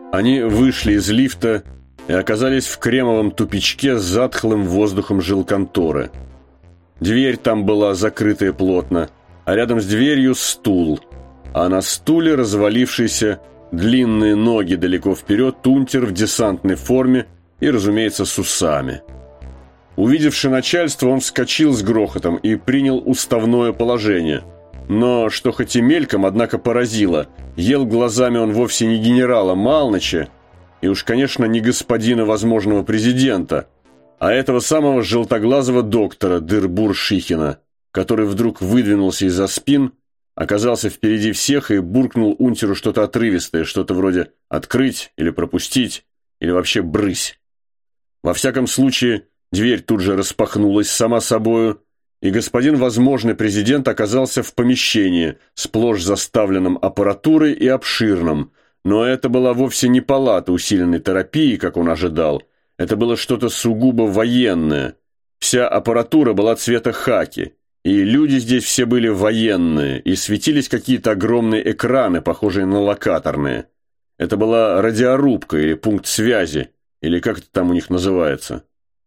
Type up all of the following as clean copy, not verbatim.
Они вышли из лифта и оказались в кремовом тупичке с затхлым воздухом жилконторы. Дверь там была закрытая плотно, а рядом с дверью стул, а на стуле развалившийся, длинные ноги далеко вперед, унтер в десантной форме и, разумеется, с усами. Увидевши начальство, он вскочил с грохотом и принял уставное положение. Но, что хоть и мельком, однако поразило, ел глазами он вовсе не генерала Малныча, и уж, конечно, не господина возможного президента, а этого самого желтоглазого доктора Дырбур-Шихина, который вдруг выдвинулся из-за спин, оказался впереди всех и буркнул унтеру что-то отрывистое, что-то вроде «открыть» или «пропустить», или вообще «брысь». Во всяком случае, дверь тут же распахнулась сама собою, и господин возможный президент оказался в помещении, сплошь заставленном аппаратурой и обширным, но это была вовсе не палата усиленной терапии, как он ожидал, это было что-то сугубо военное. Вся аппаратура была цвета хаки, и люди здесь все были военные, и светились какие-то огромные экраны, похожие на локаторные. Это была радиорубка или пункт связи, или как это там у них называется.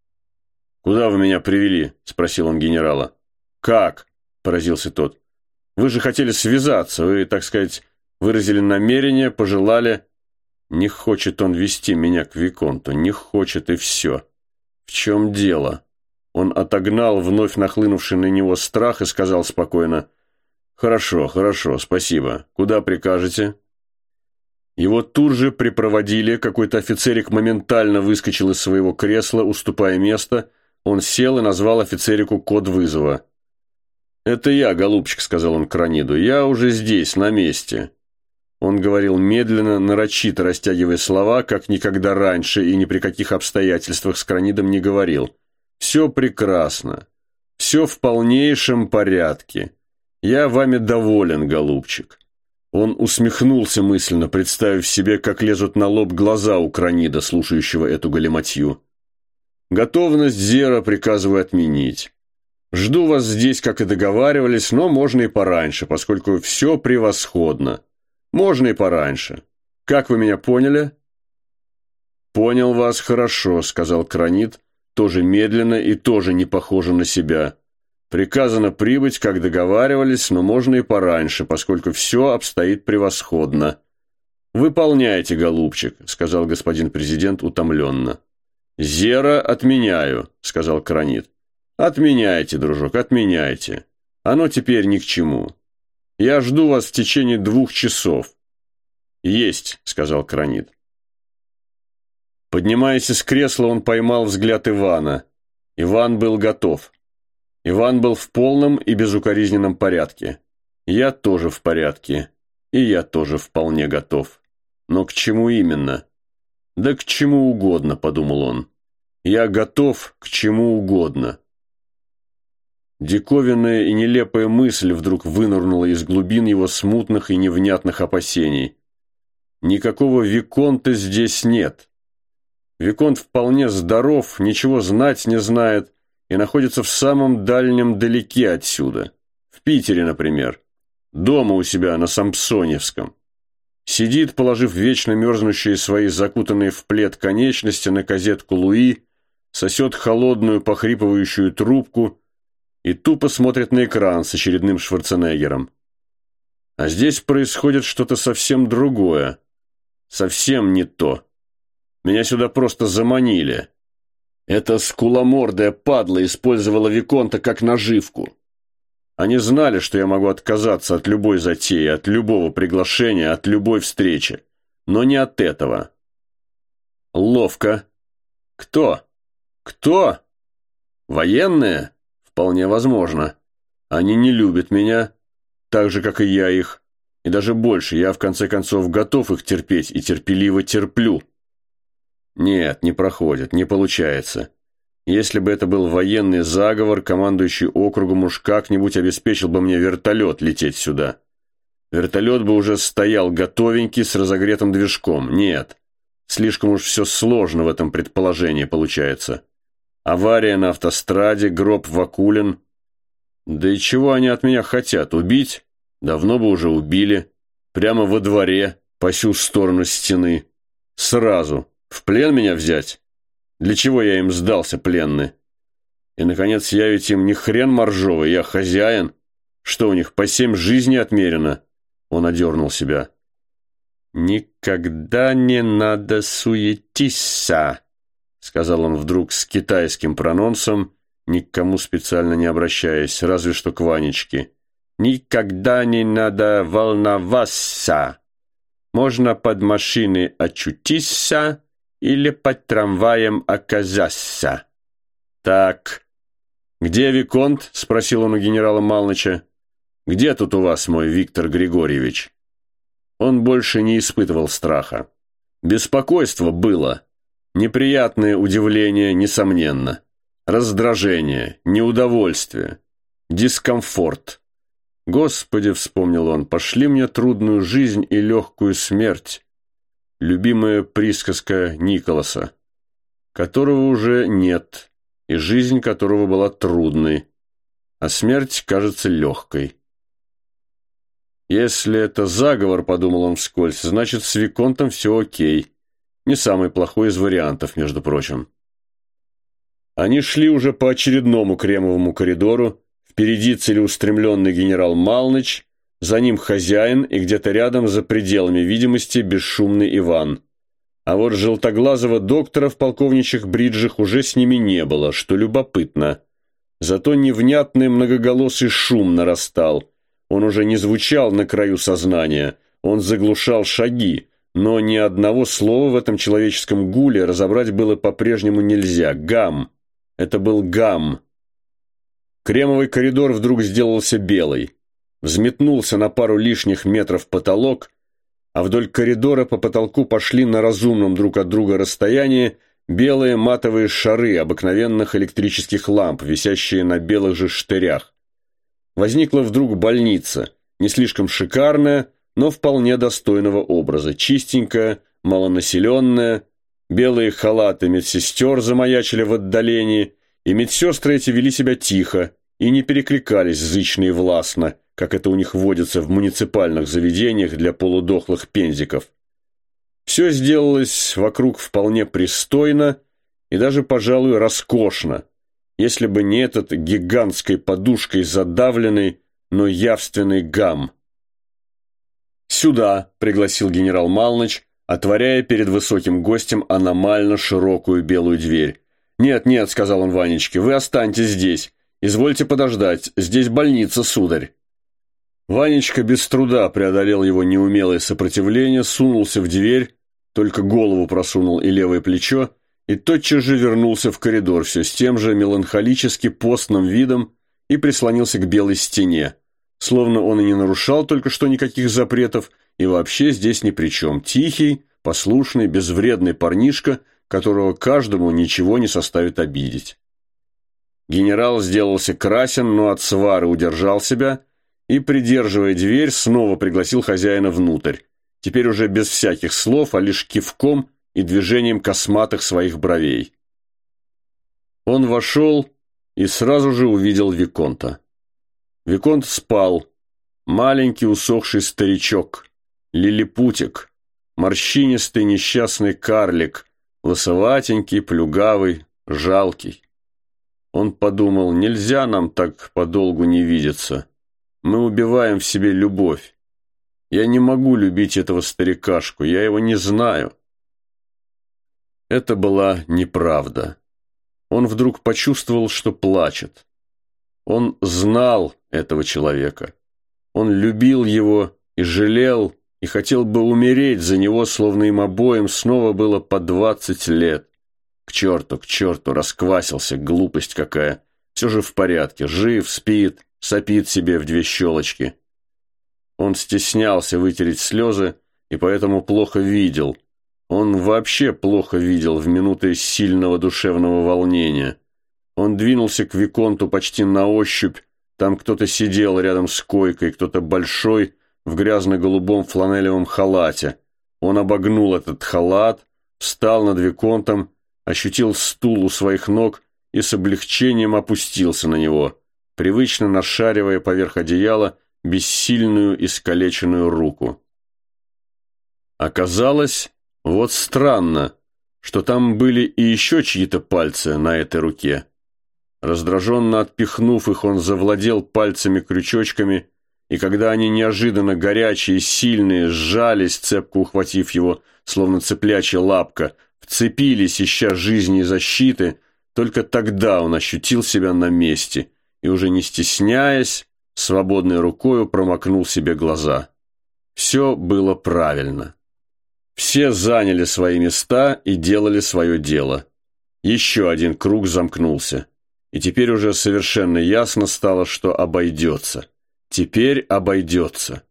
«Куда вы меня привели?» – спросил он генерала. «Как?» – поразился тот. «Вы же хотели связаться, вы, так сказать, выразили намерение, пожелали...» «Не хочет он вести меня к виконту, не хочет и все. В чем дело?» Он отогнал вновь нахлынувший на него страх и сказал спокойно: «Хорошо, хорошо, спасибо. Куда прикажете?» Его тут же припроводили, какой-то офицерик моментально выскочил из своего кресла, уступая место. Он сел и назвал офицерику код вызова. «Это я, голубчик», — сказал он Краниду. «Я уже здесь, на месте». Он говорил медленно, нарочито растягивая слова, как никогда раньше и ни при каких обстоятельствах с Кранидом не говорил. «Все прекрасно. Все в полнейшем порядке. Я вами доволен, голубчик». Он усмехнулся мысленно, представив себе, как лезут на лоб глаза у Кранида, слушающего эту галиматью. «Готовность Зера приказываю отменить. Жду вас здесь, как и договаривались, но можно и пораньше, поскольку все превосходно. Можно и пораньше. Как вы меня поняли?» «Понял вас хорошо», — сказал Кранид, тоже медленно и тоже не похоже на себя. «Приказано прибыть, как договаривались, но можно и пораньше, поскольку все обстоит превосходно». «Выполняйте, голубчик», — сказал господин президент утомленно. «Зера отменяю», — сказал Кранид. «Отменяйте, дружок, отменяйте. Оно теперь ни к чему. Я жду вас в течение 2 часов». «Есть», — сказал Кранид. Поднимаясь из кресла, он поймал взгляд Ивана. Иван был готов. Иван был в полном и безукоризненном порядке. Я тоже в порядке. И я тоже вполне готов. Но к чему именно? Да к чему угодно, подумал он. Я готов к чему угодно. Диковинная и нелепая мысль вдруг вынырнула из глубин его смутных и невнятных опасений. Никакого виконта здесь нет. Виконт вполне здоров, ничего знать не знает и находится в самом дальнем далеке отсюда. В Питере, например. Дома у себя на Сампсоневском. Сидит, положив вечно мерзнущие свои закутанные в плед конечности на козетку Луи, сосет холодную похрипывающую трубку и тупо смотрит на экран с очередным Шварценеггером. А здесь происходит что-то совсем другое. Совсем не то. Меня сюда просто заманили. Эта скуломордая падла использовала виконта как наживку. Они знали, что я могу отказаться от любой затеи, от любого приглашения, от любой встречи. Но не от этого. Ловко. Кто? Кто? Военные? Вполне возможно. Они не любят меня, так же, как и я их. И даже больше, я в конце концов готов их терпеть и терпеливо терплю. Нет, не проходит, не получается. Если бы это был военный заговор, командующий округом уж как-нибудь обеспечил бы мне вертолет лететь сюда. Вертолет бы уже стоял готовенький с разогретым движком. Нет, слишком уж все сложно в этом предположении получается. Авария на автостраде, гроб Вакулин. Да и чего они от меня хотят? Убить? Давно бы уже убили. Прямо во дворе, по сю сторону стены. Сразу. В плен меня взять? Для чего я им сдался, пленный? И, наконец, я ведь им не хрен моржовый, я хозяин. Что у них, по 7 жизней отмерено?» Он одернул себя. «Никогда не надо суетиться», — сказал он вдруг с китайским прононсом, ни к кому специально не обращаясь, разве что к Ванечке. «Никогда не надо волноваться. Можно под машиной очутиться или под трамваем оказаться. Так, где Виконт?» — спросил он у генерала Малныча. «Где тут у вас мой Виктор Григорьевич?» Он больше не испытывал страха. Беспокойство было. Неприятное удивление, несомненно. Раздражение, неудовольствие, дискомфорт. «Господи», — вспомнил он, — «пошли мне трудную жизнь и легкую смерть». Любимая присказка Николаса, которого уже нет, и жизнь которого была трудной, а смерть кажется легкой. «Если это заговор, — подумал он вскользь, — значит, с Виконтом все окей. Не самый плохой из вариантов, между прочим». Они шли уже по очередному кремовому коридору. Впереди целеустремленный генерал Малныч, за ним хозяин и где-то рядом, за пределами видимости, бесшумный Иван. А вот желтоглазого доктора в полковничьих бриджах уже с ними не было, что любопытно. Зато невнятный многоголосый шум нарастал. Он уже не звучал на краю сознания, он заглушал шаги, но ни одного слова в этом человеческом гуле разобрать было по-прежнему нельзя. Гам. Это был гам. Кремовый коридор вдруг сделался белый. Взметнулся на пару лишних метров потолок, а вдоль коридора по потолку пошли на разумном друг от друга расстоянии белые матовые шары обыкновенных электрических ламп, висящие на белых же штырях. Возникла вдруг больница, не слишком шикарная, но вполне достойного образа, чистенькая, малонаселенная. Белые халаты медсестер замаячили в отдалении, и медсестры эти вели себя тихо и не перекликались зычно и властно, как это у них водится в муниципальных заведениях для полудохлых пензиков. Все сделалось вокруг вполне пристойно и даже, пожалуй, роскошно, если бы не этот гигантской подушкой задавленный, но явственный гам. «Сюда», — пригласил генерал Малныч, отворяя перед высоким гостем аномально широкую белую дверь. «Нет, нет», — сказал он Ванечке, — «вы останьтесь здесь. Извольте подождать, здесь больница, сударь». Ванечка без труда преодолел его неумелое сопротивление, сунулся в дверь, только голову просунул и левое плечо, и тотчас же вернулся в коридор все с тем же меланхолически постным видом и прислонился к белой стене, словно он и не нарушал только что никаких запретов, и вообще здесь ни при чем. Тихий, послушный, безвредный парнишка, которого каждому ничего не составит обидеть. Генерал сделался красен, но от свары удержал себя и, придерживая дверь, снова пригласил хозяина внутрь, теперь уже без всяких слов, а лишь кивком и движением косматых своих бровей. Он вошел и сразу же увидел Виконта. Виконт спал, маленький усохший старичок, лилипутик, морщинистый несчастный карлик, лысоватенький, плюгавый, жалкий. Он подумал, нельзя нам так подолгу не видеться. Мы убиваем в себе любовь. Я не могу любить этого старикашку, я его не знаю. Это была неправда. Он вдруг почувствовал, что плачет. Он знал этого человека. Он любил его и жалел, и хотел бы умереть за него, словно им обоим снова было по 20 лет. К черту, расквасился, глупость какая. Все же в порядке, жив, спит, сопит себе в 2 щелочки. Он стеснялся вытереть слезы и поэтому плохо видел. Он вообще плохо видел в минуты сильного душевного волнения. Он двинулся к Виконту почти на ощупь. Там кто-то сидел рядом с койкой, кто-то большой, в грязно-голубом фланелевом халате. Он обогнул этот халат, встал над Виконтом, ощутил стул у своих ног и с облегчением опустился на него, привычно нашаривая поверх одеяла бессильную искалеченную руку. Оказалось, Вот странно, что там были и еще чьи-то пальцы на этой руке. Раздраженно отпихнув их, он завладел пальцами-крючочками, и когда они неожиданно горячие и сильные сжались, цепко ухватив его, словно цыплячья лапка, вцепились, ища жизни и защиты, только тогда он ощутил себя на месте и, уже не стесняясь, свободной рукою промокнул себе глаза. Все было правильно. Все заняли свои места и делали свое дело. Еще один круг замкнулся. И теперь уже совершенно ясно стало, что обойдется. Теперь обойдется.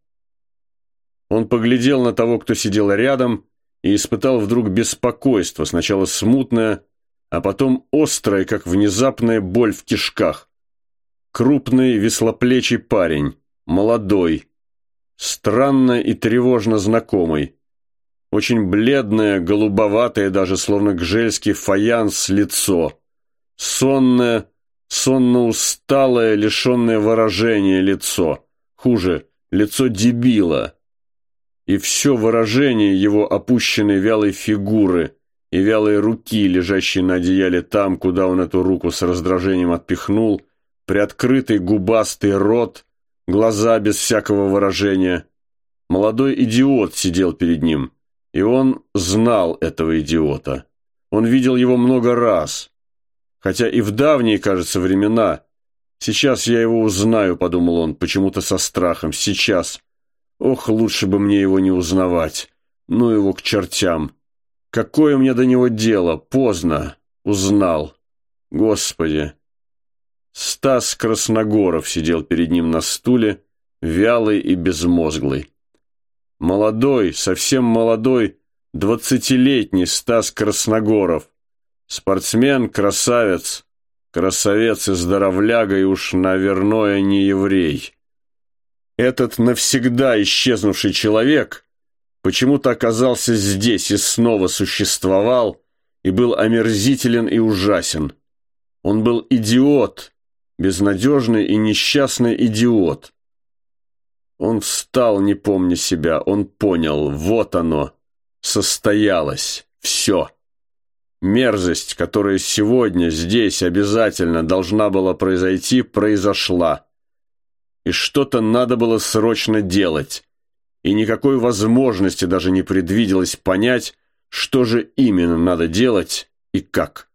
Он поглядел на того, кто сидел рядом, и испытал вдруг беспокойство, сначала смутное, а потом острое, как внезапная боль в кишках. Крупный веслоплечий парень, молодой, странно и тревожно знакомый. Очень бледное, голубоватое, даже словно гжельский фаянс лицо. Сонное, сонно-усталое, лишенное выражения лицо. Хуже, лицо дебила. И все выражение его опущенной вялой фигуры и вялой руки, лежащей на одеяле там, куда он эту руку с раздражением отпихнул, приоткрытый губастый рот, глаза без всякого выражения. Молодой идиот сидел перед ним, и он знал этого идиота. Он видел его много раз, хотя и в давние, кажется, времена. «Сейчас я его узнаю», — подумал он, почему-то со страхом. «Сейчас. Ох, лучше бы мне его не узнавать. Ну его к чертям. Какое мне до него дело? Поздно. Узнал. Господи». Стас Красногоров сидел перед ним на стуле, вялый и безмозглый. Молодой, совсем молодой, 20-летний Стас Красногоров. Спортсмен, красавец, красавец и здоровляга, и уж, наверное, не еврей. Этот навсегда исчезнувший человек почему-то оказался здесь и снова существовал, и был омерзителен и ужасен. Он был идиот, безнадежный и несчастный идиот. Он встал, не помня себя, он понял, вот оно, состоялось, все. Мерзость, которая сегодня здесь обязательно должна была произойти, произошла. И что-то надо было срочно делать, и никакой возможности даже не предвиделось понять, что же именно надо делать и как.